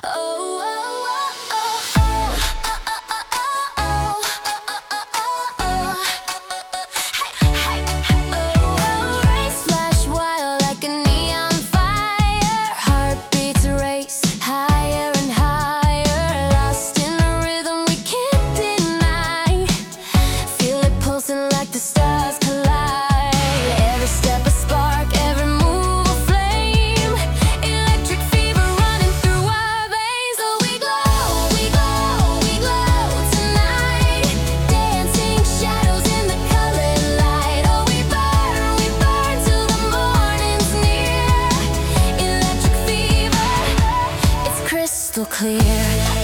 Flash wild like a neon fire. Heartbeats race higher and higher. Lost in a rhythm we can't deny. Feel it pulsing like the stars collide. Every step a spark, every move a flame. Electric fever running through our veins. Oh, we glow, we glow, we glow tonight. Dancing shadows in the colored light. Oh, we burn till the morning's near. Electric fever, it's crystal clear.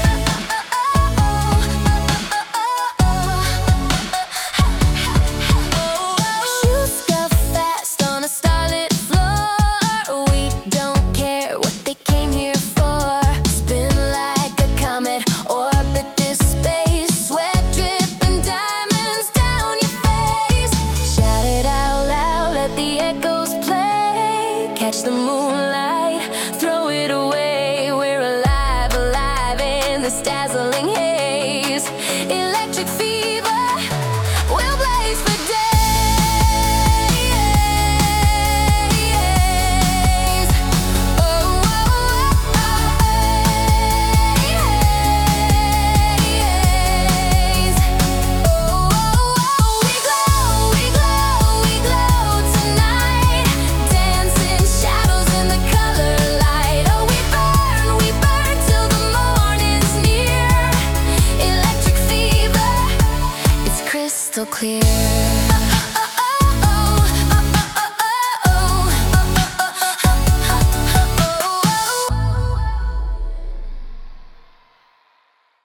Shoes scuff fast on a starlit floor. We don't care what they came here for. Spin like a comet, orbit this space. Sweat dripping diamonds down your face. Shout it out loud, let the echoes play. Catch the moonlight, throw it away. We're alive, alive in this dazzling haze. Electric fever, we'll blaze for days. Oh, oh, oh, we glow, we glow, we glow tonight. Dancing shadows in the color light. Oh, we burn till the morning's near. Electric fever, it's crystal clear.